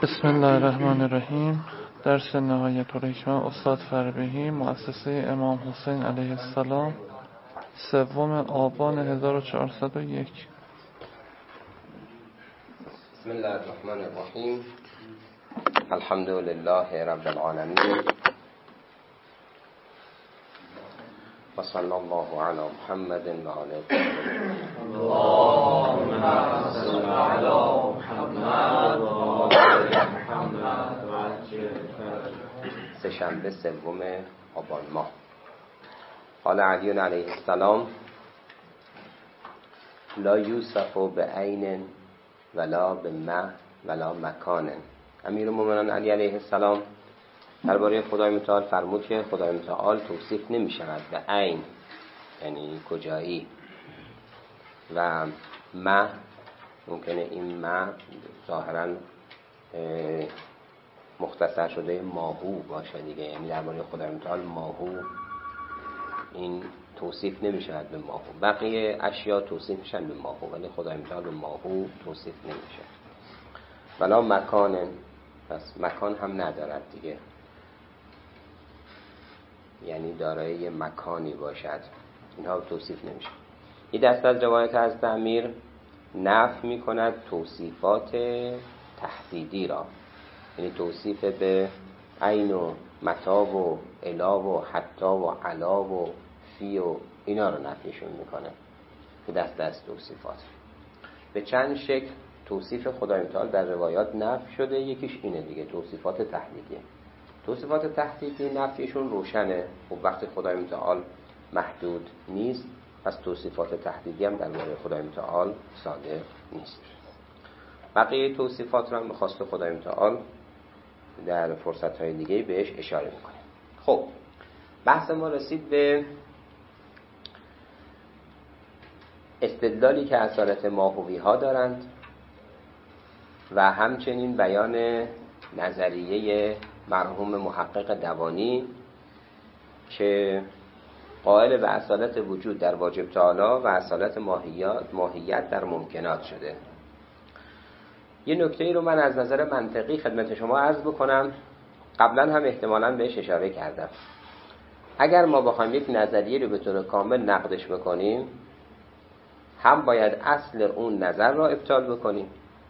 بسم الله الرحمن الرحیم. درس نهایت الحکمه استاد فربهی، مؤسسه امام حسین علیه السلام، 3 آبان 1401. بسم الله الرحمن الرحیم. الحمد لله رب العالمین و صلی الله علی محمد و آله اللهم صل علی محمد و آل محمد و عجل فرجهم. سه‌شنبه 3 آبان ماه. قال علی علیه السلام: لا یوصف بعین ولا بمه ولا مکان. امیرالمومنین علی علیه السلام درباره خدای متعال فرمود که خدای متعال توصیف نمی شود به عین، یعنی کجایی، و مه ممکنه این مه ظاهرا مختصر شده ماهو باشه دیگه، یعنی درباره خدای متعال ماهو این توصیف نمی شود به ماهو. بقیه اشیا توصیف میشن به ماهو، ولی خدای متعال به ماهو توصیف نمیشه. ولا مکان، پس مکان هم ندارد دیگه، یعنی دارای یه مکانی باشد، اینها توصیف نمیشه. این دست از روایت از امیر نفی میکند توصیفات تحدیدی را، یعنی توصیف به عین و متا و الا و حتا و علا و فی و اینا رو نفیشون میکنه. این دست از توصیفات به چند شکل توصیف خدای متعال در روایات نفی شده. یکیش اینه دیگه، توصیفات تحدیدی. توصیفات تحدیدی نفیشون روشنه، و وقتی خدای متعال محدود نیست، پس توصیفات تحدیدی هم در مورد خدای متعال صادق نیست. بقیه توصیفات رو هم به خواست خدای متعال در فرصت‌های دیگه بهش اشاره میکنه. خب بحث ما رسید به استدلالی که اصالت ماهوی ها دارند و همچنین بیان نظریه مرحوم محقق دوانی که قائل به اصالت وجود در واجب تعالی و اصالت ماهیت در ممکنات شده. یه نکته ای رو من از نظر منطقی خدمت شما عرض بکنم، قبلا هم احتمالاً بهش اشاره کردم. اگر ما بخوایم یک نظریه رو به طور کامل نقدش بکنیم، هم باید اصل اون نظر را ابطال بکنیم،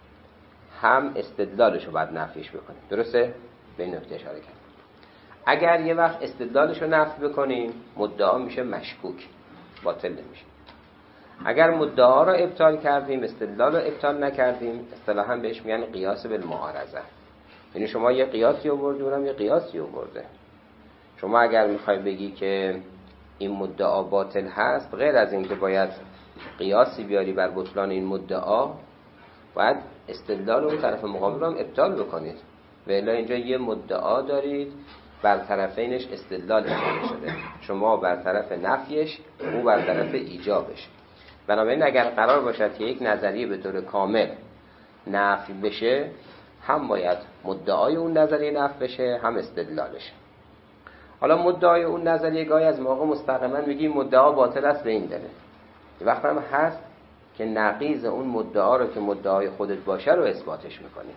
هم استدلالش رو باید نفیش بکنیم. درسته؟ به این نکته اشاره کردم. اگر یه وقت استدلالش رو نفی بکنیم، مدعا میشه مشکوک، باطل نمیشه. اگر مدعا رو ابطال کردیم، استدلال رو ابطال نکردیم، اصطلاحاً بهش میگن قیاس بالمعارضه. یعنی شما یه قیاسی آوردی، اونم یه قیاسی آورده. شما اگر میخوای بگی که این مدعا باطل هست، غیر از این که باید قیاسی بیاری بر بطلان این مدعا، باید استدلال اون طرف مقابل رو هم ابطال بکنید. و الا اینجا یه مدعا دارید، بر طرفینش استدلال اشاره شده، شما بر طرف نفیش، او بر طرف ایجابش. بنابراین اگر قرار باشد که یک نظریه به طور کامل نفی بشه، هم باید مدعای اون نظریه نفی بشه، هم استدلالش. حالا مدعای اون نظریه گاهی از موقع مستقیما میگیم مدعا باطل است به این دلیل. یه وقت هم هست که نقیض اون مدعا رو که مدعای خودت باشه رو اثباتش میکنی.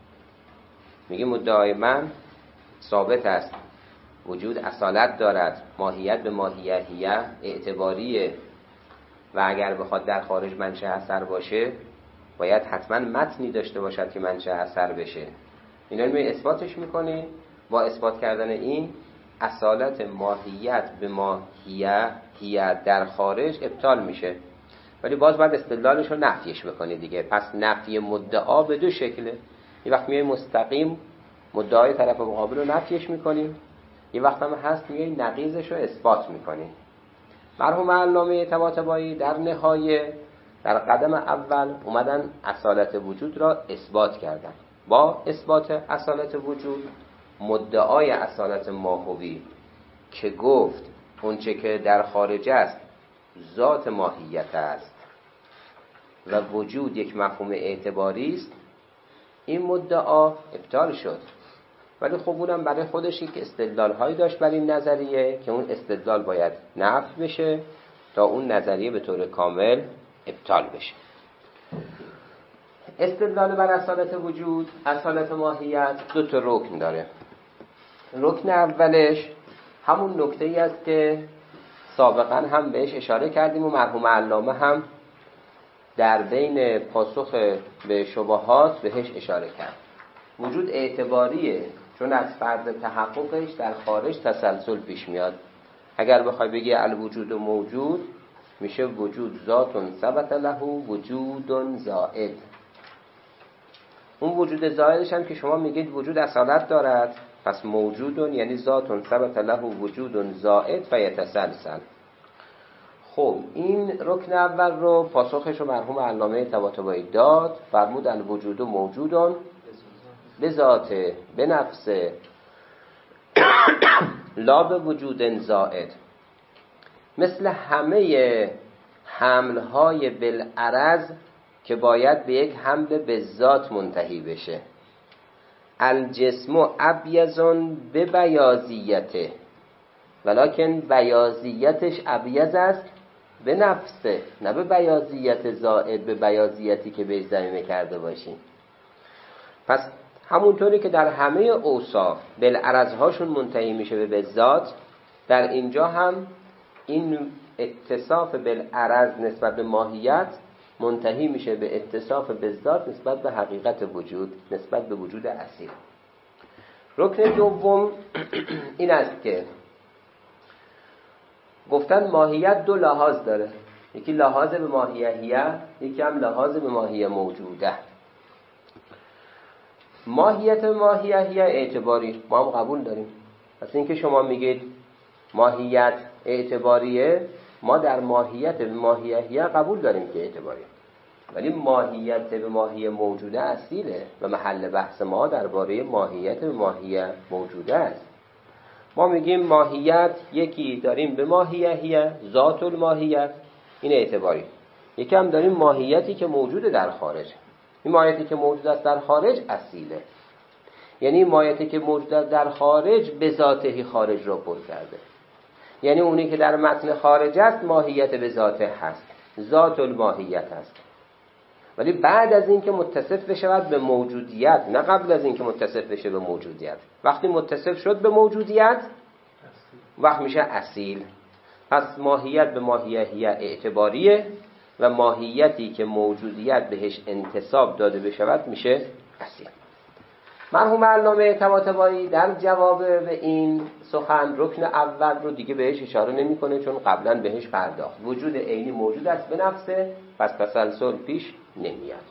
میگی مدعای من ثابت است، وجود اصالت دارد، ماهیت به ماهیتیه اعتباریه، و اگر بخواد در خارج منشأ اثر باشه، باید حتما متنی داشته باشد که منشأ اثر بشه. اینا رو اثباتش میکنی. با اثبات کردن این، اصالت ماهیت به ماهیت در خارج ابطال میشه، ولی باز باید استدلالش رو نفیش بکنی دیگه. پس نفی مدعا به 2 شکله. یه وقت میای مستقیم مدعای طرف مقابل رو نفیش میکنیم، یه وقت هم هست میای نقیضش رو اثبات میکنیم. مرحوم علامه طباطبایی در نهایه در قدم اول اومدن اصالت وجود را اثبات کردن. با اثبات اصالت وجود، مدعای اصالت ماهوی که گفت اونچه که در خارج است ذات ماهیت است و وجود یک مفهوم اعتباری است، این مدعا ابطال شد. ولی خب اونم برای خودش یک استدلال هایی داشت بر این نظریه که اون استدلال باید نفی بشه تا اون نظریه به طور کامل ابطال بشه. استدلال بر اصالت وجود، اصالت ماهیت، دو تا رکن داره. رکن اولش همون نکته‌ای است که سابقا هم بهش اشاره کردیم و مرحوم علامه هم در بین پاسخ به شبهات بهش اشاره کرد. وجود اعتباریه، چون از فرض تحققش در خارج تسلسل پیش میاد. اگر بخوای بگی الوجود موجود، میشه وجود ذات ثبت له وجود زائد. اون وجود زائدش هم که شما میگید وجود اصالت دارد، پس موجود یعنی ذات ثبت له وجود زائد فیتسلسل. خب این رکن اول رو پاسخش رو مرحوم علامه طباطبایی داد، فرمود الوجود موجود به ذاته به نفسه لا به وجود زائد. مثل همه حملهای بالعرض که باید به یک حمل به ذات منتهی بشه. الجسم ابیض به بیاضیته ولکن بیاضیتش ابیض است به نفسه، نه به بیاضیت زائد، به بیاضیتی که بهش ضمیمه کرده باشیم. پس همونطوری که در همه اوصاف بالعرض هاشون منتهی میشه به ذات، در اینجا هم این اتصاف بالعرض نسبت به ماهیت منتهی میشه به اتصاف به ذات نسبت به حقیقت وجود، نسبت به وجود اصیل. رکن دوم این است که گفتن ماهیت دو لحاظ داره، یکی لحاظ به ماهیه، یکی هم لحاظ به ماهیه موجوده. ماهیت ماهیه اعتباری ما هم قبول داریم. پس این که شما میگید ماهیت اعتباریه، ما در ماهیت به ماهیه قبول داریم که اعتباریه، ولی ماهیت به ماهیه موجوده اصیله و محل بحث ما درباره ماهیت به ماهیه موجوده است. ما میگیم ماهیت یکی داریم به ماهیه ذات الماهیت، این اعتباری. یکی هم داریم ماهیتی که موجوده در خارج. این ماهیتی که موجود است در خارج اصیله، یعنی ماهیتی که موجود است در خارج به ذاته خارج را پر کرده. یعنی اونی که در متن خارج است ماهیت به ذاته هست، ذات الماهیت هست، ولی بعد از این که متصف بشود به موجودیت، نه قبل از این که متصف بشه به موجودیت. وقتی متصف شد به موجودیت وقت میشه اصیل. پس ماهیت به ماهیه اعتباریه و ماهیتی که موجودیت بهش انتساب داده بشود میشه اصیل. مرحوم علامه طباطبایی در جواب به این سخن رکن اول رو دیگه بهش اشاره نمیکنه، چون قبلا بهش پرداخت. وجود عینی موجود است به نفسه، پس تسلسل پیش نمیاد.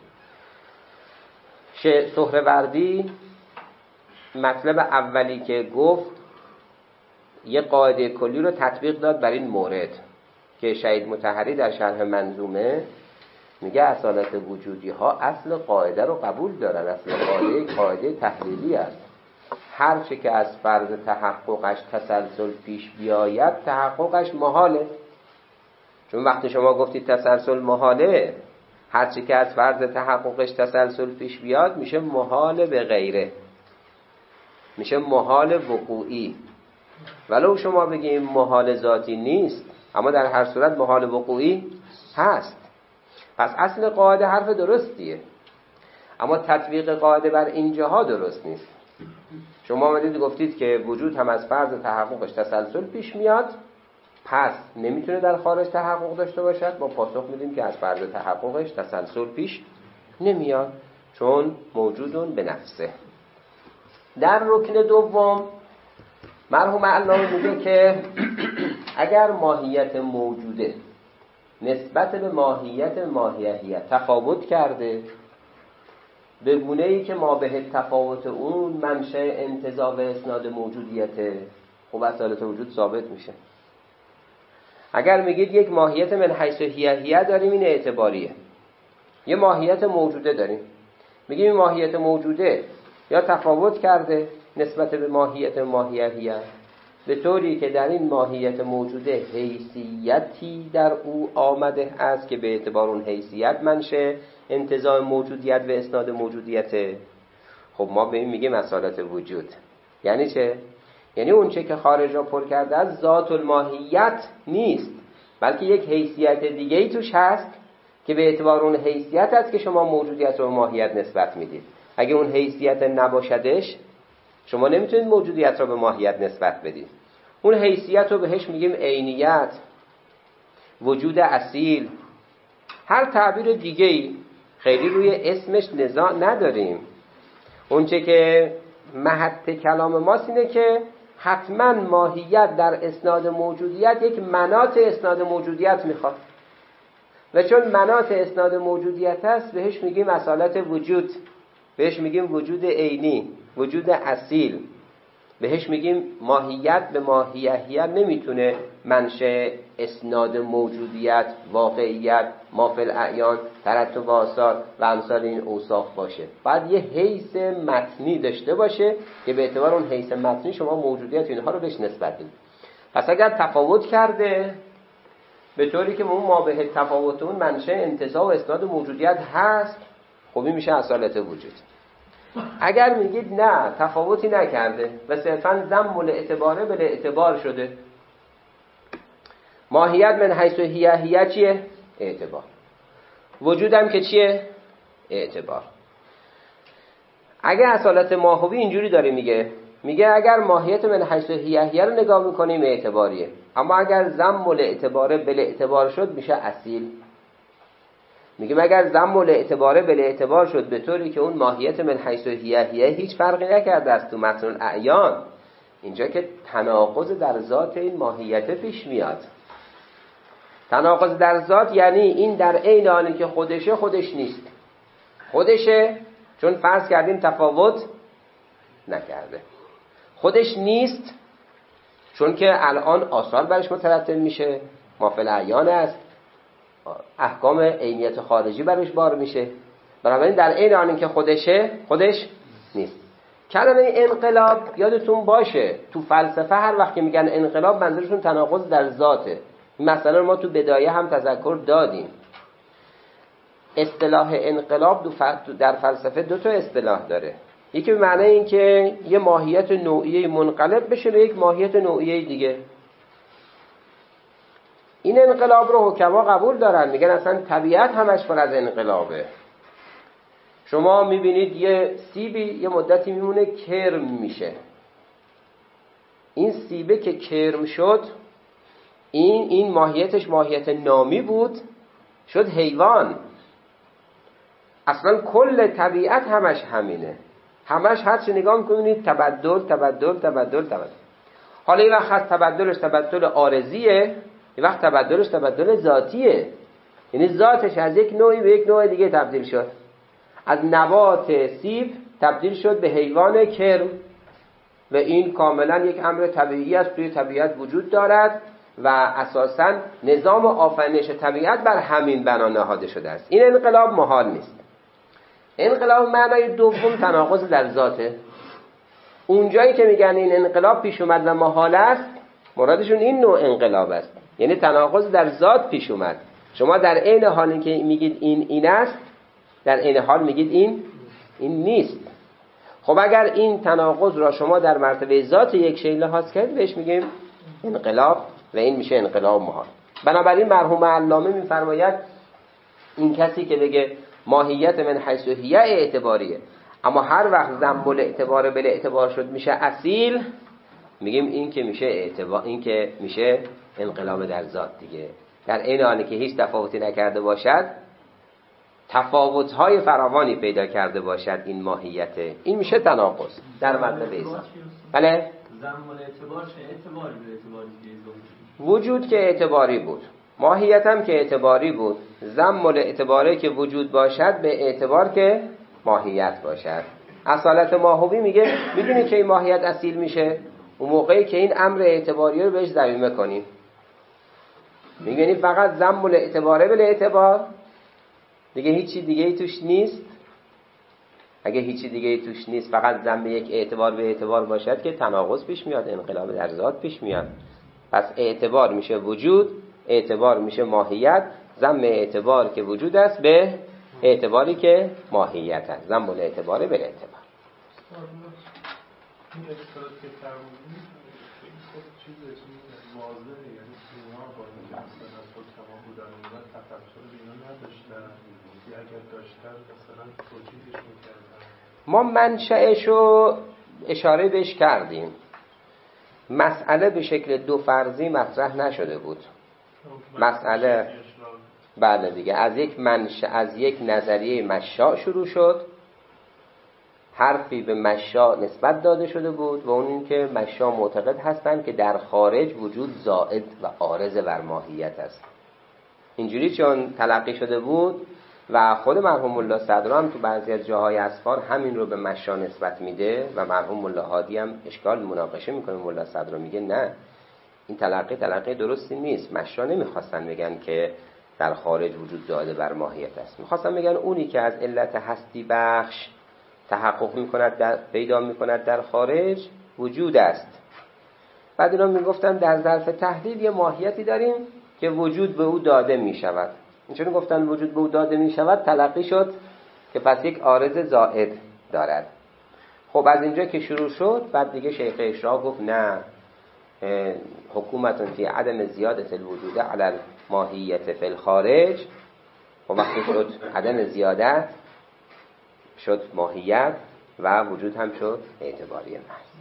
سهروردی مطلب اولی که گفت یه قاعده کلی رو تطبیق داد بر این مورد که شهید مطهری در شرح منظومه میگه اصالت وجودی ها اصل قاعده رو قبول دارن. اصل قاعده تحلیلی است. هر چه که از فرض تحققش تسلسل پیش بیاید تحققش محاله. چون وقتی شما گفتید تسلسل محاله، هر چه که از فرض تحققش تسلسل پیش بیاد میشه محال به غیره، میشه محال وقوعی. ولو شما بگیم محال ذاتی نیست، اما در هر صورت محال وقوعی هست. پس اصل قاعده حرف درستیه، اما تطبیق قاعده بر اینجاها درست نیست. شما آمدید گفتید که وجود هم از فرض تحققش تسلسل پیش میاد، پس نمیتونه در خارج تحقق داشته باشد. ما پاسخ میدیم که از فرض تحققش تسلسل پیش نمیاد، چون موجودون به نفسه. در رکن دوم مرحوم علامه میگه که اگر ماهیت موجوده نسبت به ماهیت ماهیه تفاوت کرده، به گونه‌ای که ما به تفاوت اون منشأ انتزاع و اسناد موجودیته، خب اصالت وجود ثابت میشه. اگر میگید یک ماهیت من حیث هیه داریم، این اعتباریه. یه ماهیت موجوده داریم، میگیم این ماهیت موجوده یا تفاوت کرده نسبت به ماهیت ماهیه، به طوری که در این ماهیت موجوده حیثیتی در او آمده است که به اعتبار اون حیثیت منشه انتزاع موجودیت و اسناد موجودیته. خب ما به این میگیم اصالت وجود. یعنی چه؟ یعنی اون چه که خارج را پر کرده از ذات الماهیت نیست، بلکه یک حیثیت دیگه‌ای توش هست که به اعتبار اون حیثیت است که شما موجودیت رو به ماهیت نسبت میدید. اگه اون حیثیت نباشدش شما نمیتونید موجودیت رو به ماهیت نسبت بدید. اون حیثیت رو بهش میگیم عینیت، وجود اصیل، هر تعبیر دیگه‌ای، خیلی روی اسمش نزاع نداریم. اونچه که محط کلام ماست اینه که حتما ماهیت در اسناد موجودیت یک مناط اسناد موجودیت میخواد و چون مناط اسناد موجودیت هست بهش میگیم اصالت وجود، بهش میگیم وجود عینی، وجود اصیل، بهش میگیم ماهیت. به ماهیت نمیتونه منشأ اسناد موجودیت، واقعیت، ما فی الاعیان، ترتب آثار و امثال این اوصاف باشه. بعد یه حیث متنی داشته باشه که به اعتبار اون حیث متنی شما موجودیت اینها رو بهش نسبت بدید. پس اگر تفاوت کرده به طوری که اون ما به تفاوت اون منشأ انتزاع و اسناد موجودیت هست، خب این میشه اصالت وجود. اگر میگید نه تفاوتی نکرده و صرفاً ضم الاعتباره به اعتبار شده، ماهیت من حیث هیه چیه؟ اعتبار. وجودم که چیه؟ اعتبار. اگه اصالت ماهوی اینجوری داره میگه اگر ماهیت من حیث هیه رو نگاه میکنیم اعتباریه، اما اگر ضم الاعتباره به اعتبار شد میشه اصیل. میگیم اگر ضم الاعتباره به اعتبار شد به طوری که اون ماهیت من حیث هیه هیچ فرقی نکرده است تو متن الاعیان، اینجا که تناقض در ذات این ماهیت پیش میاد. تناقض در ذات یعنی این در عین حالی که خودشه خودش نیست. خودشه چون فرض کردیم تفاوت نکرده، خودش نیست چون که الان آثار برش مترتب میشه، ما فی الاعیان است، احکام عینیت خارجی برش بار میشه. بنابراین در عین حالی که خودشه خودش نیست. کلمه انقلاب یادتون باشه تو فلسفه هر وقت که میگن انقلاب منظورشون تناقض در ذاته. مثلا ما تو بدایه هم تذکر دادیم اصطلاح انقلاب در فلسفه دو تا اصطلاح داره. یکی به معنی این که یه ماهیت نوعیه منقلب بشه به یک ماهیت نوعیه دیگه. این انقلاب رو حکما قبول دارن، میگن اصلا طبیعت همش پر از انقلابه. شما میبینید یه سیبی یه مدتی میمونه کرم میشه، این سیبه که کرم شد این ماهیتش ماهیت نامی بود شد حیوان. اصلا کل طبیعت همش همینه، همش هرچی نگاه میکنید تبدل تبدل تبدل تبدل. حالا یه وقت هست تبدلش تبدل عارضیه، یه وقت تبدلش تبدل ذاتیه، یعنی ذاتش از یک نوعی به یک نوع دیگه تبدیل شد. از نبات سیب تبدیل شد به حیوان کرم و این کاملا یک امر طبیعی است، توی طبیعت وجود دارد و اساساً نظام آفرینش طبیعت بر همین بنا نهاده شده است. این انقلاب محال نیست. انقلاب معنای دوم تناقض در ذاته. اونجایی که میگن این انقلاب پیش اومد و محال است، مرادشون این نوع انقلاب است، یعنی تناقض در ذات پیش اومد. شما در عین حالی که میگید این است، در عین حال میگید این نیست. خب اگر این تناقض را شما در مرتبه ذات یک شی لحاظ کنید بهش میگیم انقلاب و این میشه انقلاب محال. بنابراین مرحوم علامه میفرماید این کسی که بگه ماهیت من حیث هیه اعتباریه اما هر وقت ضم الاعتبار به اعتبار شد میشه اصیل، میگیم این که میشه اعتبار، این که میشه انقلاب در ذات دیگه. در عین حالی که هیچ تفاوتی نکرده باشد، تفاوت‌های فراوانی پیدا کرده باشد این ماهیت، این میشه تناقض در مطلب ایسا. بله؟ ضم الاعتبار چه اعتباری به اعتباری وجود که اعتباری بود، ماهیت هم که اعتباری بود، ضم الاعتباره که وجود باشد به اعتبار که ماهیت باشد. اصالت ماهوی میگه میدونی که این ماهیت اصیل میشه اون موقعی که این امر اعتباری رو بهش ضمیمه کنیم. میگه فقط ضم الاعتباره به اعتبار دیگه هیچی دیگه ای توش نیست. اگه هیچی دیگه ای توش نیست فقط ضم یک اعتبار به اعتبار باشد که تناقض پیش میاد، انقلاب در ذات پیش میاد. پس اعتبار میشه وجود، اعتبار میشه ماهیت، ضم اعتبار که وجود است به اعتباری که ماهیت است، ضم الاعتبار به اعتبار. این اصطلاحی که فرمودید خیلی خب چیزش واضحه، یعنی اینا با این مثلا از حکما بودن و تفکر اینا نداشتن، یا اگر داشتن مثلا توجیهش میکردن. ما منشأش رو اشاره بهش کردیم. مسئله به شکل دو فرضی مطرح نشده بود. مسئله بله دیگه از یک نظریه مشاء شروع شد، حرفی به مشاء نسبت داده شده بود و اون این که مشاء معتقد هستند که در خارج وجود زائد و عارض بر ماهیت است. اینجوری چون تلقی شده بود و خود مرحوم ملا صدرا هم تو بعضی از جاهای اسفار همین رو به مشاء نسبت میده و مرحوم ملا هادی هم اشکال مناقشه میکنه. ملا صدرا میگه نه، این تلقی درستی نیست. مشاء نمیخواستن بگن که در خارج وجود زائد بر ماهیت است، میخواستن بگن اونی که از علت هستی بخش تحقق میکند پیدا میکند در خارج وجود است. بعد اینا میگفتن در ظرف تحلیل یه ماهیتی داریم که وجود به او داده میشود. اینجوری گفتن وجود به او داده میشود، تلقی شد که پس یک عارض زائد دارد. خب از اینجا که شروع شد، بعد دیگه شیخ اشراق گفت نه، حکومت فی عدم زیادت الوجود علی الماهیت فی الخارج. و وقتی شد عدم زیادت شد ماهیت و وجود هم شد اعتباری محض.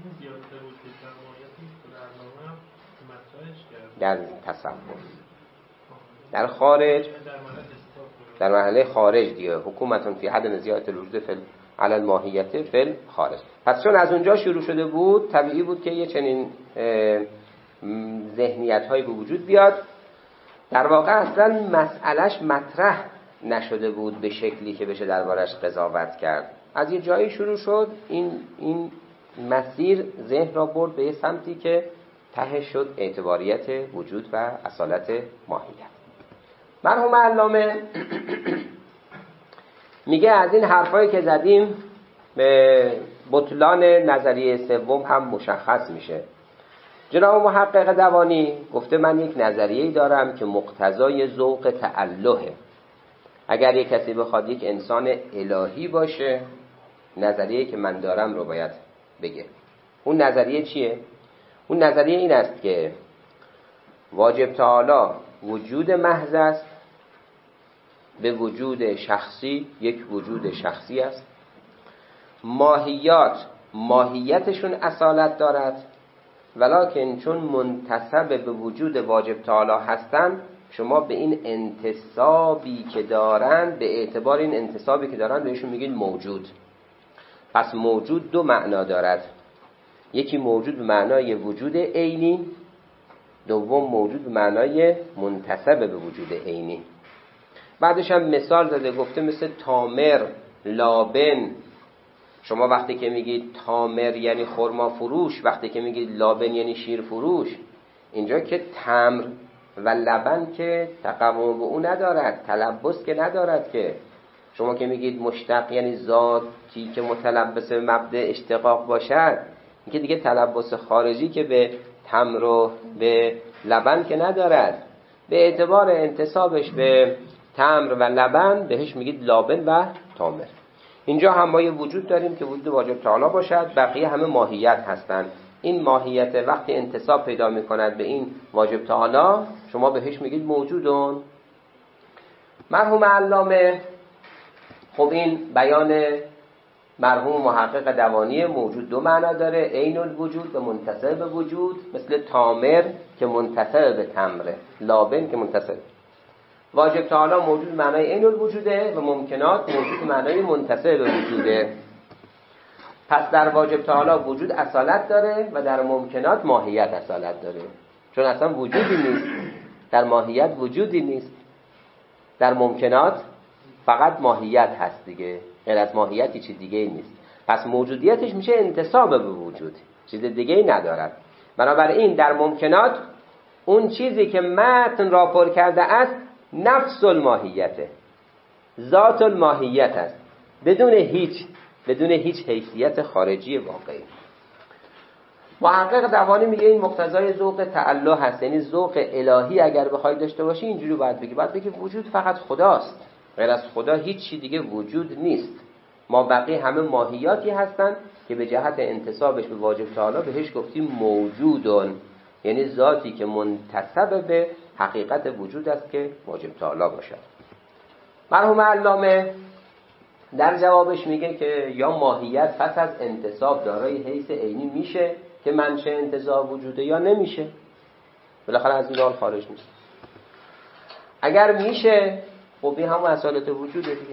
در تصور در خارج در مرحله خارج دیگه حکومتون فی عدم زیادت الوجود فی علی الماهیت فی الخارج. پس چون از اونجا شروع شده بود، طبیعی بود که یه چنین ذهنیت هایی به وجود بیاد. در واقع اصلا مسئلهش مطرح نشده بود به شکلی که بشه دربارش قضاوت کرد. از یه جایی شروع شد، این مسیر ذهن را برد به یه سمتی که ته شد اعتباریت وجود و اصالت ماهیت. مرحوم علامه میگه از این حرفایی که زدیم به بطلان نظریه سوم هم مشخص میشه. جناب محقق دوانی گفته من یک نظریه‌ای دارم که مقتضای ذوق تعلهه. اگر یک کسی بخواد یک انسان الهی باشه، نظریه‌ای که من دارم رو باید بگه. اون نظریه چیه؟ اون نظریه این است که واجب تعالی وجود محض است، به وجود شخصی یک وجود شخصی است. ماهیتشون اصالت دارد، ولکن چون منتسب به وجود واجب تعالی هستند، شما به این انتسابی که دارند، به اعتبار این انتسابی که دارند بهشون میگید موجود. پس موجود دو معنا دارد، یکی موجود به معنای وجود عینی، دوم موجود به معنای منتسب به وجود عینی. بعدش هم مثال زده، گفته مثل تامر، لابن. شما وقتی که میگید تامر یعنی خرما فروش، وقتی که میگید لابن یعنی شیر فروش، اینجا که تمر و لبن که تقوم به او ندارد، تلبس که ندارد. که شما که میگید مشتق یعنی ذاتی که متلبس به مبدأ اشتقاق باشد، این که دیگه تلبس خارجی که به تمر و به لبن که ندارد. به اعتبار انتسابش به تمر و لبن بهش میگید لابن و تامر. اینجا هم ما یه وجود داریم که وجود واجب تعالی باشد، بقیه همه ماهیت هستند. این ماهیت وقتی انتساب پیدا میکند به این واجب تعالی، شما بهش میگید موجودون. مرحوم علامه خب این بیان مرحوم محقق دوانی موجود دو معنا داره، عین الوجود و منتسب به وجود، مثل تامر که منتسب به تمره، لابن که منتسب. واجب تعالی موجود معنای عین الوجوده و ممکنات موجود معنای منتسب به وجوده. پس در واجب تعالی وجود اصالت داره و در ممکنات ماهیت اصالت داره، چون اصلا وجودی نیست. در ماهیت وجودی نیست، در ممکنات فقط ماهیت هست دیگه، غیر از ماهیتی چیز دیگه نیست. پس موجودیتش میشه انتساب به وجود، چیز دیگه ای ندارد. بنابراین در ممکنات اون چیزی که متن را پر کرده است نفس الماهیته، ذات الماهیت است، بدون هیچ حیثیت خارجی واقعی. محقق دوانی میگه این مقتضای ذوق تعالی هست، یعنی ذوق الهی اگر بخوای داشته باشی اینجوری باید بگی وجود فقط خداست، غیر از خدا هیچ چیز دیگه وجود نیست. ما بقی همه ماهیاتی هستند که به جهت انتسابش به واجب تعالی بهش گفتیم موجودون، یعنی ذاتی که منتسب به حقیقت وجود است که واجب تعالی باشد. مرحوم علامه در جوابش میگه که یا ماهیت پس از انتساب دارای حیث عینی میشه که منشأ انتزاع وجوده یا نمیشه، بالاخره از این حال خارج نیست. اگر میشه خب این همون اصالت وجوده دیگه.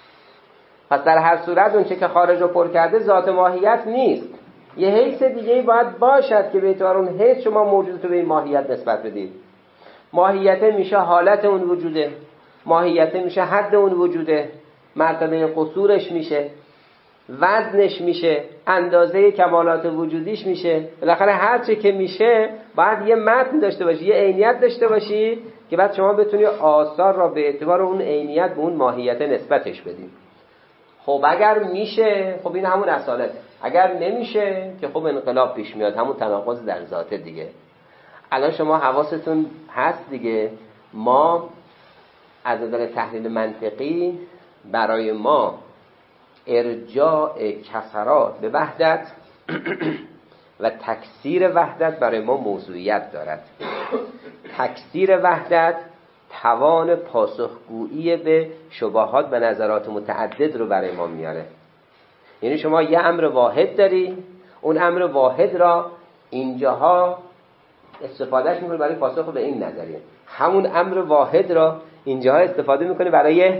پس در هر صورت اون چه که خارج رو پر کرده ذات ماهیت نیست، یه حیث دیگه باید باشد که به اعتبار اون حیث شما موجودت رو به این ماهیت نسبت بدید. ماهیت میشه حالت اون وجوده، ماهیت میشه حد اون وجوده، مرتبه قصورش میشه، وزنش میشه، اندازه کمالات وجودیش میشه. بالاخره هر چه که میشه باید یه متن داشته باشی، یه عینیت داشته باشی که بعد شما بتونی آثار را به اعتبار اون عینیت به اون ماهیت نسبتش بدیم. خب اگر میشه خب این همون اصالت، اگر نمیشه که خب انقلاب پیش میاد، همون تناقض در ذات دیگه. الان شما حواستون هست دیگه، ما از نظر تحلیل منطقی برای ما ارجاع کسرات به وحدت و تکثیر وحدت برای ما موضوعیت دارد. تکثیر وحدت توان پاسخگویی به شبهات و نظرات متعدد رو برای ما میاره. یعنی شما یه امر واحد داری، اون امر واحد را اینجاها استفادهش میکنه برای پاسخ به این نظریه، همون امر واحد را اینجاها استفاده میکنه برای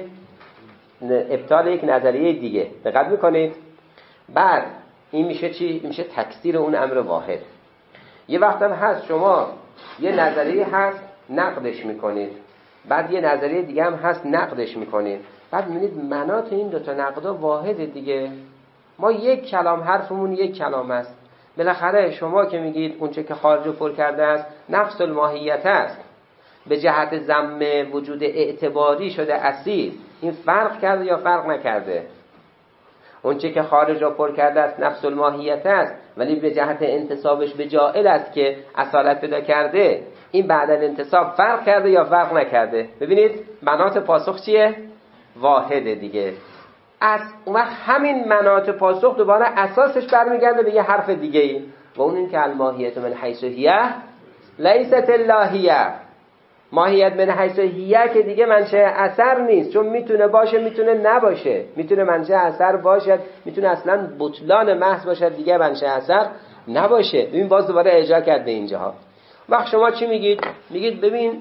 ابطال یک نظریه دیگه. دقت میکنید؟ بعد این میشه چی؟ این میشه تکثیر اون امر واحد. یه وقت هم هست شما یه نظریه هست نقدش میکنید، بعد یه نظریه دیگه هم هست نقدش میکنید، بعد میبینید مناط این دوتا نقدا واحده دیگه. ما یک کلام، حرفمون یک کلام است. بالاخره شما که میگید اونچه که خارج و پر کرده است نفس الماهیت است، به جهت ضم وجود اعتباری شده اصیل، این فرق کرده یا فرق نکرده؟ اونچه که خارج را پر کرده است نفس الماهیت است، ولی به جهت انتسابش به جائل است که اصالت پیدا کرده، این بعد الانتساب فرق کرده یا فرق نکرده؟ ببینید مناط پاسخ چیه؟ واحده دیگه. از اون وقت همین مناط پاسخ دوباره اساسش برمیگرده به یه حرف دیگه ای، و اون این که الماهیت من حیث هیه لیست اللهیه. ماهیت من حیث هیه که دیگه منشأ اثر نیست، چون میتونه باشه میتونه نباشه، میتونه منشأ اثر باشد، میتونه اصلا بطلان محض باشد، دیگه منشأ اثر نباشه. ببین باز دوباره ارجاع کرده اینجاها. وقت شما چی میگید؟ میگید ببین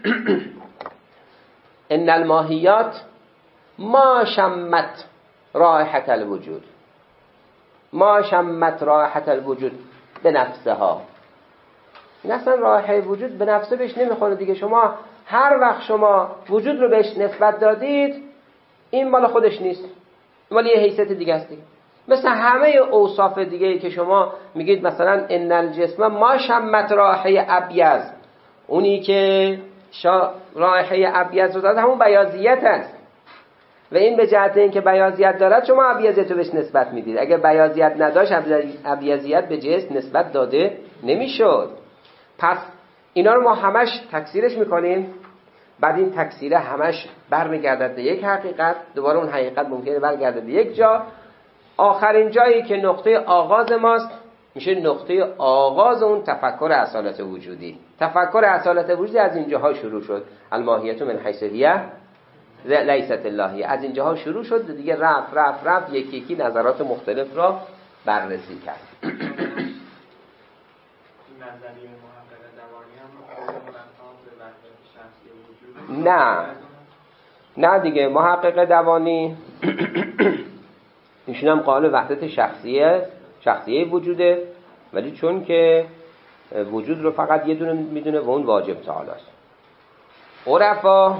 ان الماهیات ما شمت رائحة الوجود، ما شمت رائحة الوجود به نفسها. این اصلا رائحه وجود به نفسه بهش نمیخوره دیگه. شما هر وقت شما وجود رو بهش نسبت دادید این مال خودش نیست، مال یه حیثیت دیگه است دیگه. مثل همه اوصاف دیگه که شما میگید مثلا ان الجسم ما شمت رائحه ابیض، اونی که رائحه ابیض رو داد همون بیاضیت است، و این به جهت این که بیاضیت دارد شما ابیضیت رو بهش نسبت میدید. اگر بیاضیت نداشت ابیضیت به جسم نسبت داده نمیشد. پس اینا رو ما همش تکثیرش میکنیم، بعد این تکثیره همش برمیگردد به یک حقیقت، دوباره اون حقیقت ممکنه برگرده به یک جا. آخرین جایی که نقطه آغاز ماست میشه نقطه آغاز اون تفکر اصالت وجودی. تفکر اصالت وجودی از اینجاها شروع شد. الماهیت من حیث هیه لیست اللهیه، از اینجاها شروع شد دیگه، رفت یکی یکی نظرات مختلف را بررسی کرد. نظریه محقق دوانی هم نه دیگه. محقق دوانی ایشون هم قائل وحدت شخصیه وجوده، ولی چون که وجود رو فقط یه دونه میدونه و اون واجب تعالی است. عرفا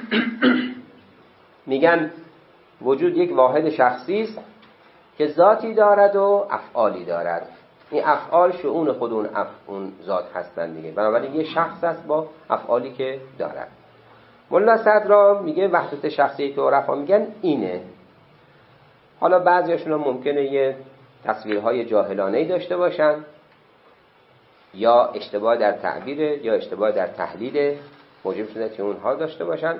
میگن وجود یک واحد شخصی است که ذاتی دارد و افعالی دارد. این افعال شؤون خود اون ذات هستند دیگه، بنابراین یه شخص است با افعالی که دارد. مولانا صدرا میگه وحدت شخصی که عرفا میگن اینه. حالا بعضیاشون ممکنه یه تصویرهای جاهلانه‌ای داشته باشن، یا اشتباه در تعبیر یا اشتباه در تحلیل موجب شده که اونها داشته باشن.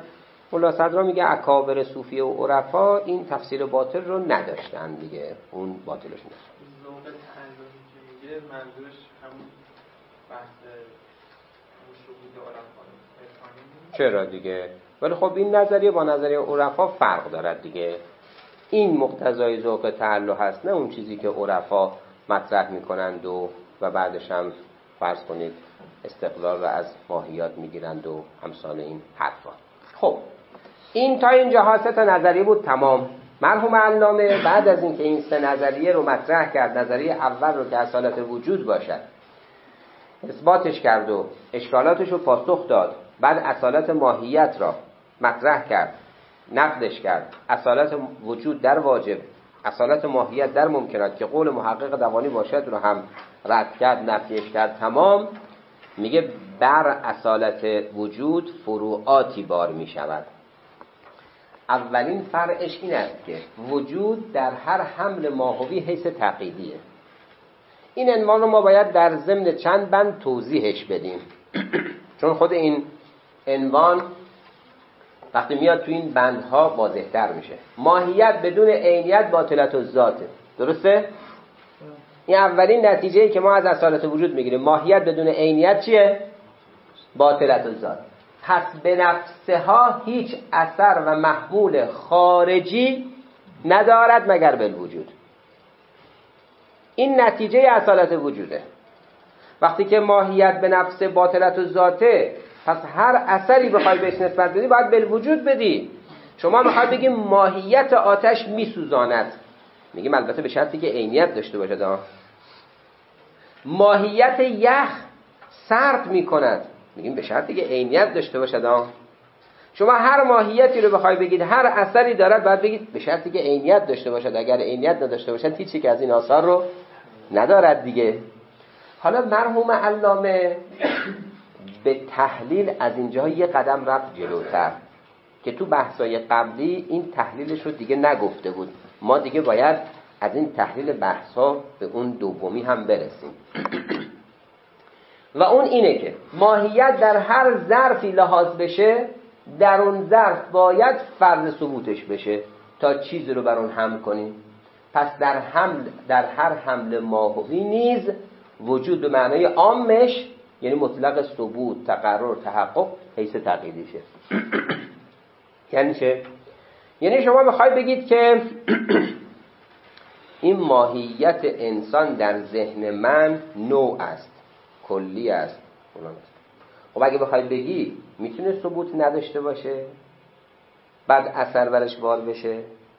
ملا صدرا میگه اکابر صوفیه و عرفا این تفسیر باطل رو نداشتن دیگه، اون باطلش نیست. ذوق تعلمی که میگه منظورش همون بحث همون شهود عرفا. چرا دیگه؟ ولی خب این نظریه با نظریه عرفا فرق دارد دیگه. این مقتضای ذوق تعلم هست، نه اون چیزی که عرفا مطرح میکنند و بعدش هم فرض کنید استقلال رو از ماهیات میگیرند و امثال این حرفا. خب این تا اینجا سه تا نظریه بود تمام. مرحوم علامه بعد از اینکه این سه نظریه رو مطرح کرد، نظریه اول رو که اصالت وجود باشد اثباتش کرد و اشکالاتش رو پاسخ داد، بعد اصالت ماهیت را مطرح کرد، نقدش کرد، اصالت وجود در واجب، اصالت ماهیت در ممکنات که قول محقق دوانی باشد رو هم رد کرد، نفیش کرد. تمام میگه بر اصالت وجود فروعاتی بار میشود. اولین فرعش این است که وجود در هر حمل ماهوی حیث تقییدیه. این عنوان رو ما باید در ضمن چند بند توضیحش بدیم چون خود این عنوان وقتی میاد تو این بندها واضح‌تر میشه. ماهیت بدون عینیت باطلت الذاته، درسته؟ این اولین نتیجه‌ای که ما از اصالت وجود میگیریم. ماهیت بدون عینیت چیه؟ باطلت الذات. پس به نفسها هیچ اثر و محمول خارجی ندارد مگر بالوجود. این نتیجه اصالت وجوده. وقتی که ماهیت به نفس باطلت الذاته، پس هر اثری بخوای بهش نسبت بدی باید بالوجود بدی. شما میخوای بگی ماهیت آتش میسوزاند، میگیم البته به شرطی که عینیت داشته باشد. ماهیت یخ سرد میکند، میگیم به شرطی که عینیت داشته باشد. شما هر ماهیتی رو بخوای بگید هر اثری دارد باید بگید به شرطی که عینیت داشته باشد. اگر عینیت نداشته باشد هیچی که از این آثار رو ندارد دیگه. حالا مرحوم علامه به تحلیل از اینجا یه قدم رفت جلوتر که تو بحثای قبلی این تحلیلش رو دیگه نگفته بود. ما دیگه باید از این تحلیل بحثا به اون دومی هم برسیم و اون اینه که ماهیت در هر ظرفی لحاظ بشه، در اون ظرف باید فرض ثبوتش بشه تا چیزی رو بر اون حمل کنیم. پس در هر حمل ماهوی نیز وجود به معنای عامش یعنی مطلق ثبوت، تقرر، تحقق حیث تقییدیشه. یعنی چه؟ یعنی شما میخوای بگید که این ماهیت انسان در ذهن من نوع است، کلی است. خب اگه بخوای بگی میتونه ثبوت نداشته باشه بعد اثر برش بار بشه؟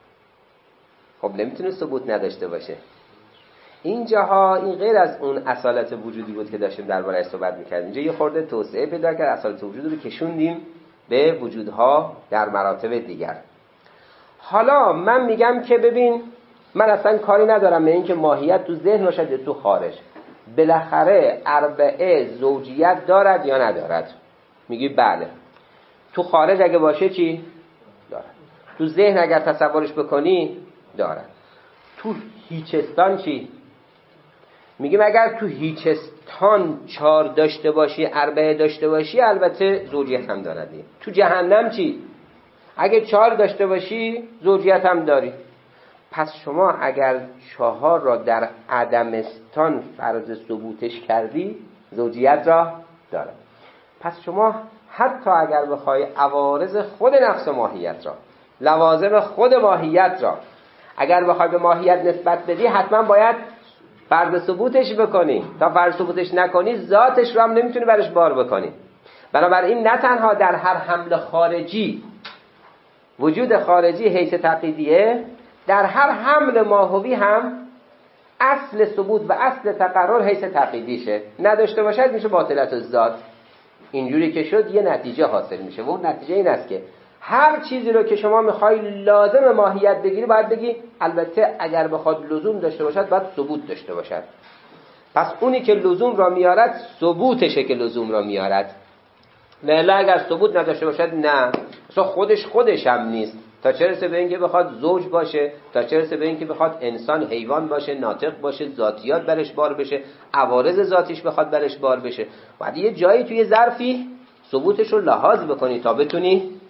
خب نمیتونه ثبوت نداشته باشه. اینجاها این غیر از اون اصالت وجودی بود که داشتیم درباره‌اش صحبت می‌کردیم. اینجا یه خورده توسعه پیدا کرد، اصالت وجود رو کشوندیم به وجودها در مراتب دیگر. حالا من میگم که ببین من اصلا کاری ندارم به این که ماهیت تو ذهن باشد یا تو خارج. بالاخره اربعه زوجیت دارد یا ندارد؟ میگی بله. تو خارج اگه باشه چی؟ دارد. تو ذهن اگر تصورش بکنی دارد. تو هیچستان چی؟ میگیم اگر تو هیچستان 4 داشته باشی، اربعه داشته باشی، البته زوجیت هم داردی. تو جهنم چی؟ اگه 4 داشته باشی زوجیت هم داری. پس شما اگر 4 را در عدمستان فرض ثبوتش کردی زوجیت را دارد. پس شما حتی اگر بخوای عوارض خود نفس ماهیت را، لوازم خود ماهیت را اگر بخوای به ماهیت نسبت بدی حتما باید فرض ثبوتش بکنی. تا فرض ثبوتش نکنی ذاتش رو هم نمیتونی برش بار بکنی. بنابراین نه تنها در هر حمل خارجی وجود خارجی حیث تقییدیه، در هر حمل ماهوی هم اصل ثبوت و اصل تقرر حیث تقییدیشه. نداشته باشد میشه باطلت الذات. اینجوری که شد یه نتیجه حاصل میشه و اون نتیجه این است که هر چیزی رو که شما میخوای لازم ماهیت بگیری باید بگی البته اگر بخواد لزوم داشته باشد باید ثبوت داشته باشد. پس اونی که لزوم را میارد ثبوتشه که لزوم را میارد. نه اگر ثبوت نداشته باشد نه، اصلا خودش هم نیست. تا چه رسه به اینکه بخواد زوج باشه، تا چه رسه به اینکه بخواد انسان حیوان باشه، ناطق باشه، ذاتیات برش بار بشه، عوارض ذاتیش بخواد برش بار بشه. بعد یه جایی توی ظرفی ثبوتش رو لحاظ بکنی تا بتونی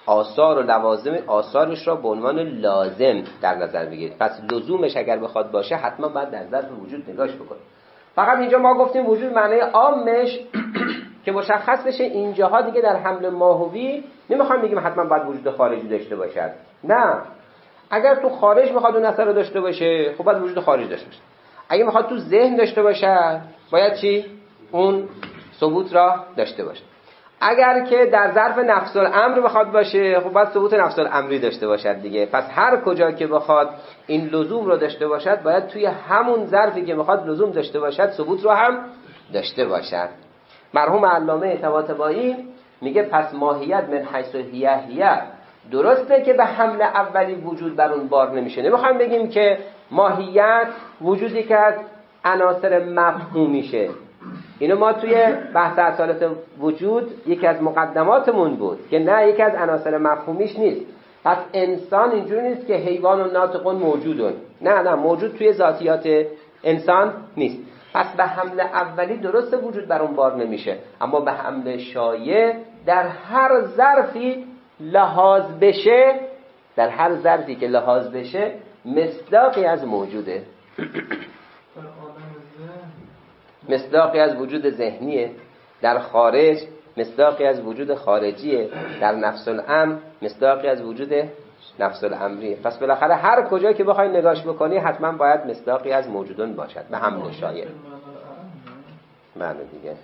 آثار و لوازم آثارش را به عنوان لازم در نظر بگیرید. پس لزومش اگر بخواد باشه حتما باید در ظرف وجود نگاش بکنید. فقط اینجا ما گفتیم وجود معنی عامش که مشخص بشه اینجاها دیگه در حمل ماهوی نمیخوام بگیم حتما باید وجود خارجی داشته باشد. نه، اگر تو خارج میخواد اون اثر رو داشته باشه خب باید وجود خارجی داشته باشه. اگه میخواد تو ذهن داشته باشه باید چی؟ اون ثبوت را داشته باشه. اگر که در ظرف نفس الامر بخواد باشه خب باید ثبوت نفس الامری داشته باشد دیگه. پس هر کجا که بخواد این لزوم رو داشته باشد باید توی همون ظرفی که بخواد لزوم داشته باشد ثبوت رو هم داشته باشد. مرحوم علامه طباطبایی میگه پس ماهیت من حیث هیه درسته که به حمل اولی وجود بر اون بار نمیشه. نمیخوایم بگیم که ماهیت وجودی که از عناصر مفهومیشه. اینو ما توی بحث اصالت وجود یکی از مقدماتمون بود که نه، یکی از عناصر مفهومیش نیست. پس انسان اینجوری نیست که حیوان و ناطقون موجودون. نه، موجود توی ذاتیات انسان نیست. پس به حمل اولی درست وجود بر اون بار نمیشه، اما به حمل شایع در هر ظرفی لحاظ بشه، در هر ظرفی که لحاظ بشه مصداقی از موجوده، مصداقی از وجود ذهنیه. در خارج مصداقی از وجود خارجیه. در نفس الامر مصداقی از وجود نفس الامریه. پس بالاخره هر کجا که بخوای نگاش بکنی حتما باید مصداقی از موجودون باشد به حمل شایع. معنی دیگه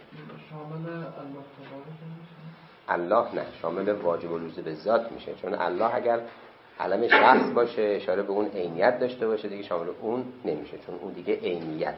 الله نه، شامل واجب الوجود به ذات میشه، چون الله اگر علم شخص باشه اشاره به اون عینیت داشته باشه دیگه شامل اون نمیشه، چون اون دیگه عینیته.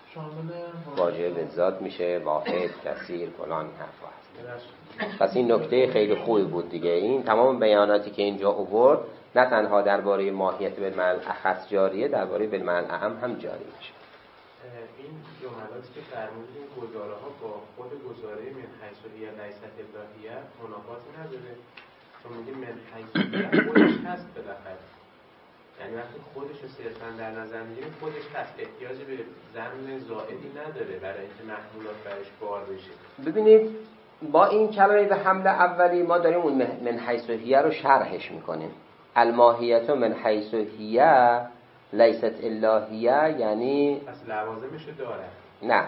واجب به ذات میشه، واحد، کثیر، فلان حرفا هست. پس این نکته خیلی خوبی بود دیگه. این تمام بیاناتی که اینجا آورد نه تنها درباره ماهیت بالمعنی الاخص جاریه، درباره بالمعنی الاعم هم جاری میشه. این جملاتی که فرمودید گزاره ها با خود گزاره من حیث هیه لیست الهیه منافاتی نداره، چون میگیم من حیث هیه خودش هست بالاخره، یعنی وقتی خودش رو صرفا در نظر میگیریم خودش هست، احتیاجی به ضمن زائدی نداره برای اینکه محمولات برش بار بشه. ببینید با این کلمه به حمل اولی ما داریم اون من حیث هیه رو شرحش میکنیم. الماهیت من حیث هیه لیست الهیه، یعنی پس لوازمشو داره. نه،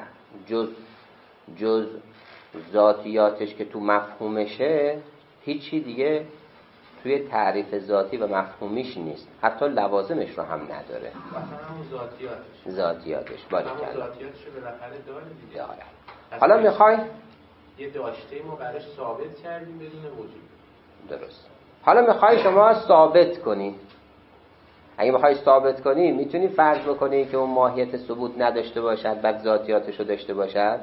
جز ذاتیاتش که تو مفهومشه هیچی دیگه توی تعریف ذاتی و مفهومیش نیست، حتی لوازمش رو هم نداره. مثلا همون ذاتیاتش باریکلا همون ذاتیاتش رو بالاخره داره دیگه. داره. حالا میخوای یه داشته ما براش ثابت کردیم بدون وجود. درست. حالا میخوای شما ثابت کنی. اگه میخوای ثابت کنی میتونی فرض بکنی که اون ماهیت ثبوت نداشته باشد بعد ذاتیاتش رو داشته باشد.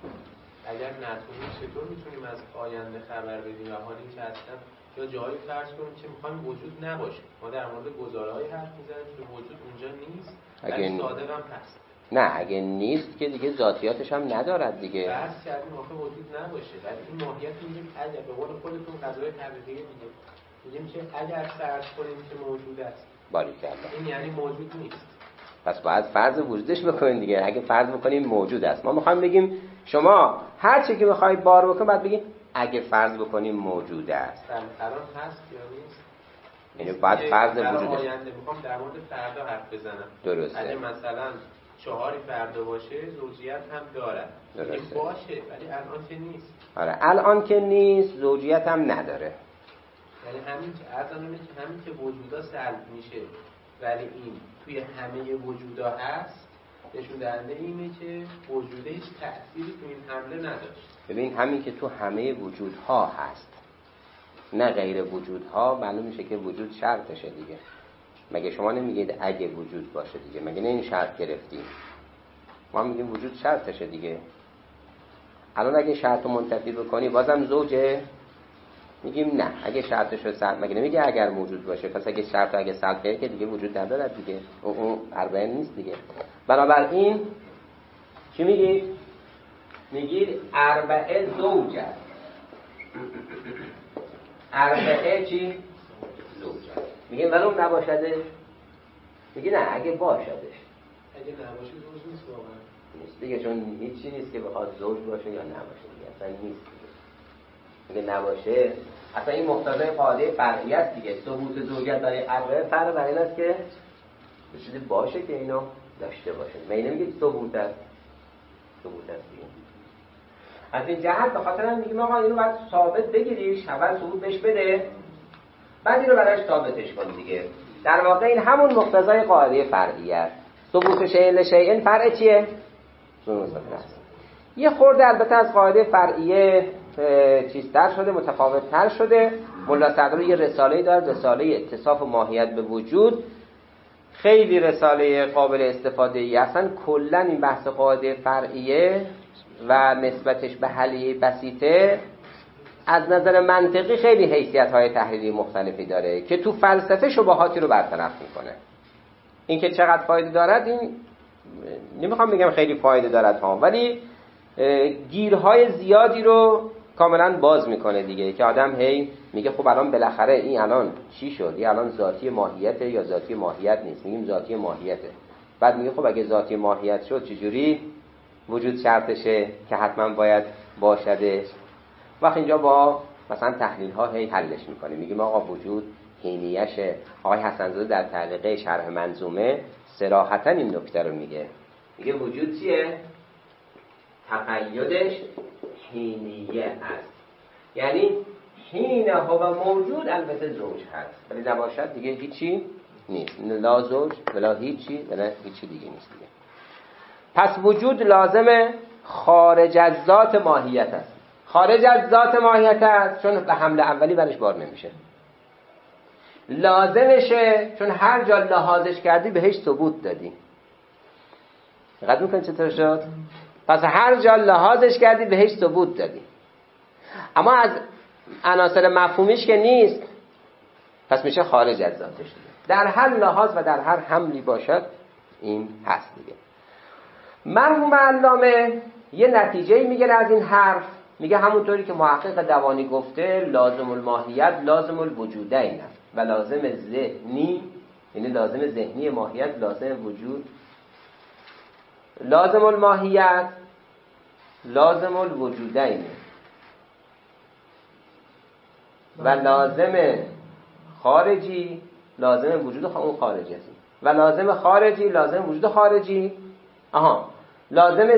اگر نتونیم چطور میتونیم از آینده خبر بدیم و حالی که اصلا یا جایی فرض کنیم که میخوایم وجود نباشه. ما در مورد گزاره‌های حرف میزنیم که وجود اونجا نیست، ولی صادق هم هست. نه، اگه نیست که دیگه ذاتیاتش هم ندارد دیگه. بحث کردیم آخه وجود نباشه، ولی این ماهیت میگیم اگر به قول خودتون قضای طبیعیه دیگه. میگیم که اگر فرض کنیم که موجود است. باریکلا. این یعنی موجود نیست. پس باید فرض وجودش بکنین دیگه. اگه فرض بکنیم موجود است، ما میخوایم بگیم شما هر چی که میخوای بار بکن بعد بگیم اگه فرض بکنیم موجود است. الان هست یا نیست؟ یعنی باید فرض وجودش. میخوام در مورد فردا حرف بزنم. درسته. اگه مثلا 4 فردا باشه زوجیت هم داره. درسته. باشه ولی الان که نیست. آره الان که نیست زوجیت هم نداره. یعنی همین که همین که وجودا سلب میشه ولی این توی همه وجودا هست، نشون دهنده اینه که وجوده هیچ تأثیری تو این حمله نداشت. ببین همین که تو همه وجودها هست نه غیر وجودها، معلوم میشه که وجود شرطشه دیگه. مگه شما نمیگید اگه وجود باشه دیگه؟ مگه نه این شرط گرفتیم؟ ما میگیم وجود شرطشه دیگه. الان اگه شرط رو منتفی بکنی بازم زوجه؟ میگیم نه، اگه شرطش رو سلب، مگه نمیگه اگر موجود باشه؟ پس اگه شرط اگه سلب کنه که دیگه وجود نداره دیگه، اون اربعین نیست دیگه. بنابراین چی میگید؟ میگید اربعه زوجه. اربعه چی؟ زوجه. میگه ولی اون نباشدش؟ میگه نه اگه باشدش. اگه نباشه زوج نیست واقعا. نیست دیگه، چون هیچی نیست که بخواد زوج باشه یا نباشه دیگه، اصلا نیست دیگه. اگه نباشه اصلا این مقتضای قاعده فرعی است دیگه. ثبوت زوجیت برای اربعه فرق بر این است که چیزی باشه که اینو داشته باشه. من نمیگم ثبوت است دیگه. از این جهت به خاطر هم میگیم آقا اینو باید ثابت بگیریش، اول ثبوت بهش بده بعد اینو براش ثابتش کن دیگه. در واقع این همون مقتضای قاعده فرعی است. ثبوت شیء لشیء فرع چیه؟ یه خورده البته از قاعده فرعیه چیزتر شده، متفاوت‌تر شده. ملا صدرا یه رساله‌ای داره، رساله اتصاف و ماهیت به وجود. خیلی رساله قابل استفاده‌ای هستن. کلاً این بحث قاعده فرعیه و نسبتش به حلیه بسیطه از نظر منطقی خیلی حیثیت‌های تحلیلی مختلفی داره که تو فلسفه شبهاتی رو برطرف میکنه. این که چقدر فایده دارد این نمیخوام بگم خیلی فایده دارد ها، ولی گیرهای زیادی رو کاملا باز میکنه دیگه که آدم هی میگه خب الان بالاخره این الان چی شد؟ این الان ذاتی ماهیته یا ذاتی ماهیت نیست؟ میگیم ذاتی ماهیته. بعد میگه خب اگه ذاتی ماهیت شد چجوری وجود شرطشه که حتما باید باشدش؟ وقت اینجا با مثلا تحلیل ها هی حلش میکنه. میگیم آقا وجود حینیشه. آقای حسن‌زاده در تعلیق شرح منظومه صراحتا این نکته رو میگه وجود چیه؟ تقیدش حینیه است. یعنی حینه هو موجود البته زوج هست ولی نباشد دیگه هیچی نیست. لا زوج ولا هیچی ولا هیچی دیگه نیست دیگه. پس وجود لازم خارج از ذات ماهیت است. خارج از ذات ماهیت است چون به حمل اولی برش بار نمیشه. لازمشه چون هر جا لحاظش کردی بهش ثبوت دادی. دقت میکنی چطور شد؟ پس هر جا لحاظش کردی بهش ثبوت دادی. اما از عناصر مفهومیش که نیست پس میشه خارج از ذاتش دیگه. در هر لحاظ و در هر حملی باشد این هست دیگه. مرحوم علامه یه نتیجه میگه از این حرف. میگه همونطوری که محقق دوانی گفته لازم الماهیت لازم الوجودین است و لازم ذهنی یعنی لازم ذهنی ماهیت لازم وجود. لازم الماهیت لازم الوجودین و لازم خارجی لازم وجود اون خارجی است و لازم خارجی لازم وجود خارجی. لازم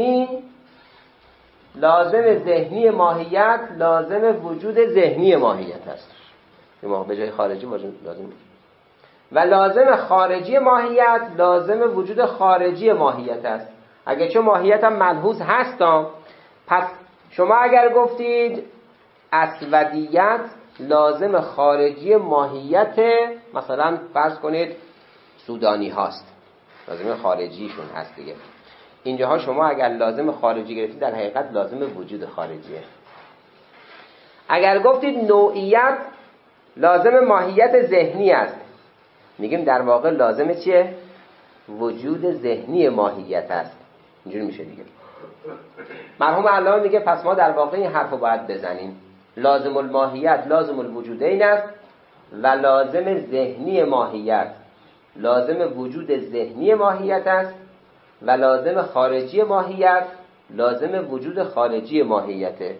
ذهنی ماهیت لازم وجود ذهنی ماهیت است که ما به جای خارجی لازم و لازم خارجی ماهیت لازم وجود خارجی ماهیت است. اگه چه ماهیت هم ملحوظ هست پس شما اگر گفتید اسودیت لازم خارجی ماهیت مثلا فرض کنید سودانی هاست لازم خارجیشون هست دیگه. اینجاها شما اگر لازم خارجی گرفتید در حقیقت لازم وجود خارجیه. اگر گفتید نوعیت لازم ماهیت ذهنی است میگیم در واقع لازم چیه؟ وجود ذهنی ماهیت است. اینجوری میشه دیگه. مرحوم علامه میگه پس ما در واقع این حرفو باید بزنیم. لازم الماهیت لازم الوجودین است و لازم ذهنی ماهیت لازم وجود ذهنی ماهیت است و لازم خارجی ماهیت لازم وجود خارجی ماهیته.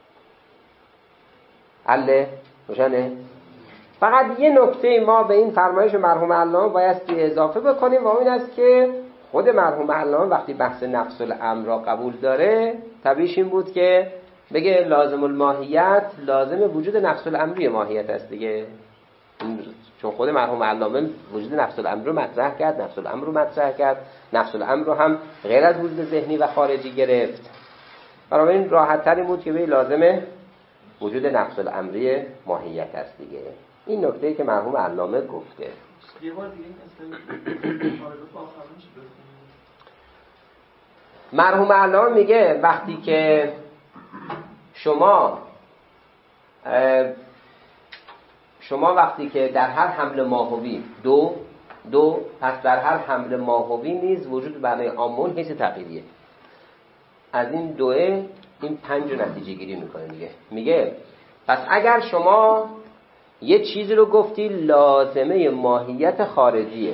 حله؟ روشنه؟ فقط یه نکته ما به این فرمایش مرحوم علامه باید اضافه بکنیم و این است که خود مرحوم علامه وقتی بحث نفس الامر را قبول داره طبیعیش این بود که بگه لازم الماهیت لازم وجود نفس الامری ماهیت است دیگه. چون خود مرحوم علامه وجود نفس الامر رو مطرح کرد، نفس الامر رو هم غیر از وجود ذهنی و خارجی گرفت. بنابراین راحت تر بود که به لازم وجود نفس الامری ماهیت است دیگه. این نکته‌ای که مرحوم علامه گفته. یه بار دیگه مرحوم علامه میگه وقتی که شما وقتی که در هر حمل ماهوی دو پس در هر حمل ماهوی نیز وجود برای آمون حیث تغییریه. از این دوه این 5 نتیجه گیری میکنه دیگه. میگه پس اگر شما یه چیزی رو گفتی لازمه ماهیت خارجیه،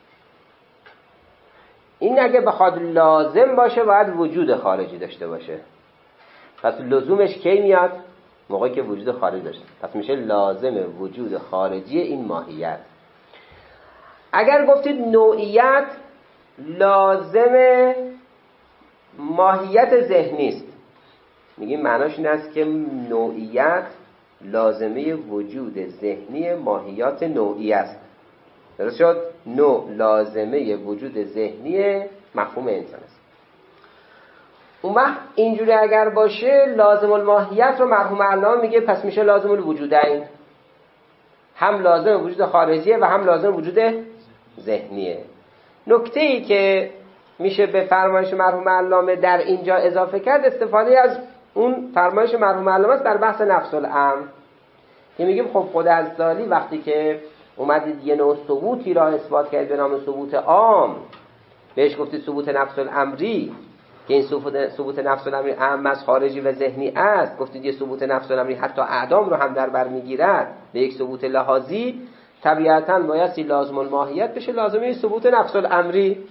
این اگه بخواد لازم باشه باید وجود خارجی داشته باشه. پس لزومش کی میاد؟ موقعی که وجود خارج داشته، پس میشه لازم وجود خارجی این ماهیت. اگر گفتید نوعیت لازم ماهیت ذهنی است، میگیم معناش این است که نوعیت لازمه وجود ذهنی ماهیات نوعی است. درست شد؟ نوع لازمه وجود ذهنی مفهوم انسان است. اون وقت اینجوری اگر باشه لازم الماهیت رو مرحوم علامه میگه پس میشه لازم الوجودین، هم لازم وجود خارجیه و هم لازم وجود ذهنیه. نکته‌ای که میشه به فرمایش مرحوم علامه در اینجا اضافه کرد استفاده از اون فرمایش مرحوم علامه است در بحث نفس الامر که میگیم خب خود عزالی وقتی که اومدید یه نوع ثبوتی را اثبات کرد به نام ثبوت عام، بهش گفتید ثبوت نفس الامری که این ثبوت نفس الامری عام از خارجی و ذهنی است، گفتید یه ثبوت نفس الامری حتی اعدام رو هم در بر میگیرد به یک ثبوت لحاظی، طبیعتاً بایستی لازم الماهیت بشه لازمه ثبوت نفس الامری،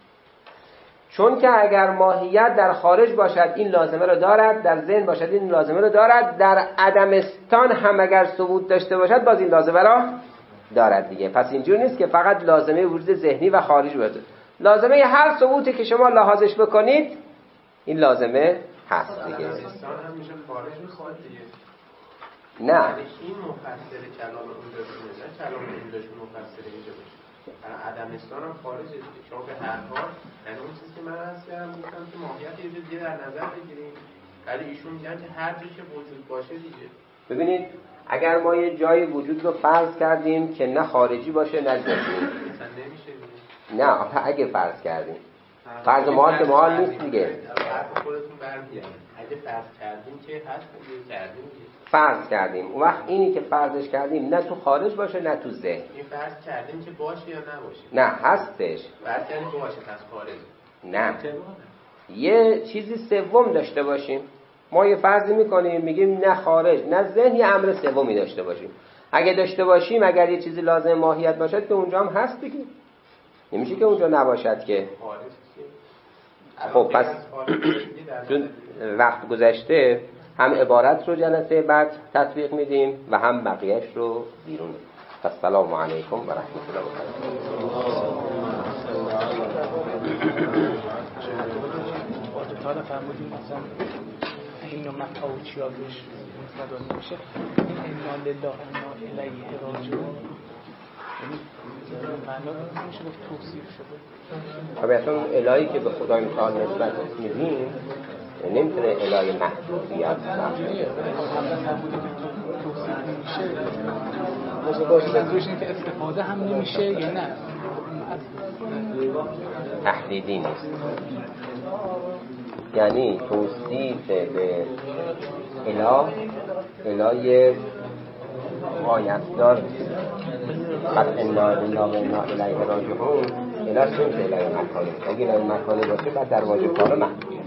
چون که اگر ماهیت در خارج باشد این لازمه را دارد، در ذهن باشد این لازمه را دارد، در عدمستان هم اگر ثبوت داشته باشد باز این لازمه را دارد دیگه. پس اینجور نیست که فقط لازمه وجود ذهنی و خارجی باشه، لازمه هر ثبوتی که شما لحاظش بکنید این لازمه هست دیگه. انسان هم میشه خارج میخواد دیگه. نه یعنی این مفسر کلام اون داشتونه، نه کلام این داشت مفسر اینجا باشه. عدمستان هم خارجه دیگه. شما به هر حال یعنی اون چیزی که من عرض کردم گفتم که ماهیت یه جدی در نظر بگیریم، ولی ایشون میگن که هر جایی که وجود باشه دیگه. ببینید اگر ما یه جای وجود رو فرض کردیم که نه خارجی باشه نه ذهنی، مثلا نمیشه دیگه. نه اگه فرض کردیم، فرض محال که محال نیست دیگه. فرض خودتون برمیگردید. اگه فرض کردیم که هست دیگه کردیم دیگه. فرض کردیم اون وقت اینی که فرضش کردیم نه تو خارج باشه نه تو ذهن. این فرض کردیم که باشه یا نباشه؟ نه هستش. فرض کردیم باشه پس خارج. نه یه چیزی سوم داشته باشیم، ما یه فرضی میکنیم میگیم نه خارج نه ذهن، یه امر سومی داشته باشیم. اگه داشته باشیم اگر یه چیزی لازم ماهیت باشد که اونجا هم هست دیگه، نمیشه که اونجا نباشد که. خب پس چون وقت گذشته هم عبارت رو جلسه بعد تطبیق میدیم و هم بقیهش رو بیرون. السلام علیکم و رحمت الله و برکاته. حالا فرمودیم مثلا این مقطع و چیابش ندانه میشه این انا لله انا الیه راجعون، یعنی معنا نمیشه گفت توصیف شده. طبیعتا اون الهی که به خدای متعال نسبت میدیم نمیتونه الهی محدودیت اینجوریه قبلا فرمودیم که توصیف نمیشه باشه روش این که استفاده هم نمیشه یا نه تحدیدی نیست، یعنی توصیف به الهی آیتدار پس انا لله و انا الیه راجعون الهی نمیشه الهی مکانی. اگه الهی مکانی باشه بعد در واجب کار محدودیت.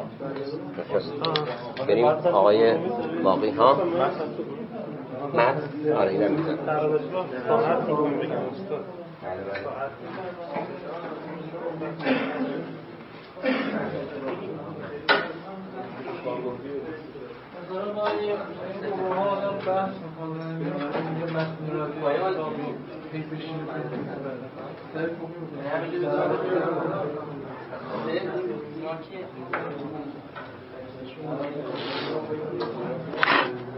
بریم آقای باقی ها مد آره اینم میزن ساعت رو بگم استاد. بحث